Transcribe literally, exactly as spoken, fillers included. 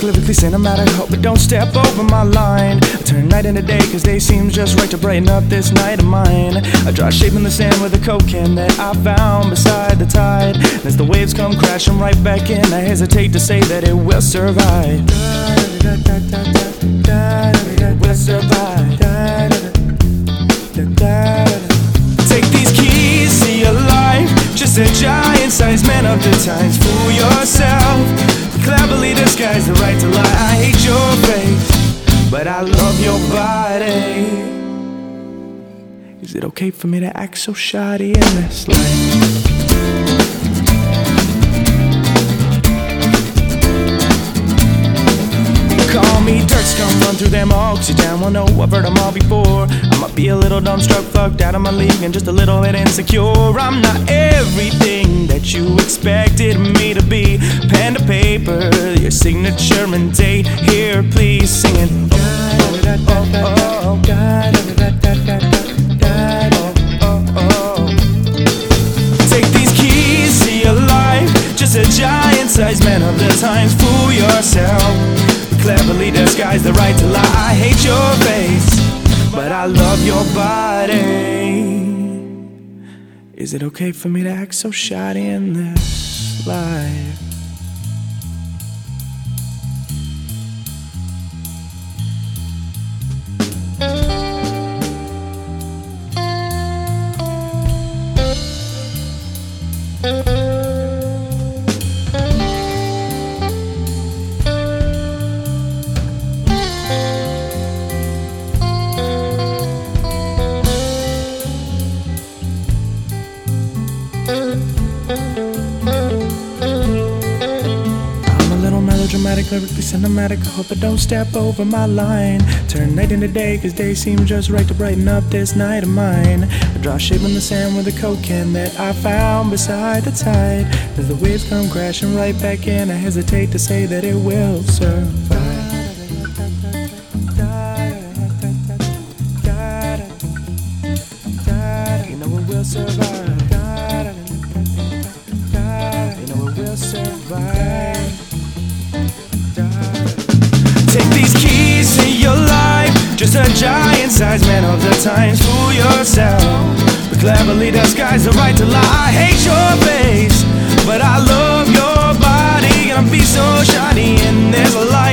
dramatic, lyrically cinematic. Hope it don't step over my line. I turn night into day, cause day seems just right to brighten up this night of mine. I draw a shape in the sand with a coke can that I found beside the tide. And as the waves come crashing right back in, I hesitate to say that it will survive. It will survive. Take these keys to your life, just a giant-sized man of the times. Fool yourself, cleverly disguise the right to lie. I hate your face, but I love your body. Is it okay for me to act so shoddy in this life? Call me dirt scum, run through them oxygen. Well, no, I've heard them all before. I might be a little dumbstruck, fucked out of my league, and just a little bit insecure. I'm not everything that you expected me to be. Pen to paper, your signature and date here, please, singing. Oh, oh, oh, oh. Take these keys to your life, just a giant-sized man of the times. Fool yourself, cleverly disguise the right to lie. I hate your face, but I love your body. Is it okay for me to act so shoddy in this life? Dramatic, lyrically cinematic. I hope I don't step over my line. Turn night into day, cause day seems just right to brighten up this night of mine. I draw a shape in the sand with a coke can that I found beside the tide. As the waves come crashing right back in, I hesitate to say that it will survive. You know it will survive. You know it will survive. Take these keys to your life, just a giant-sized man of the times. Fool yourself, but cleverly disguise the right to lie. I hate your face, but I love your body. Gonna be so shiny in this life.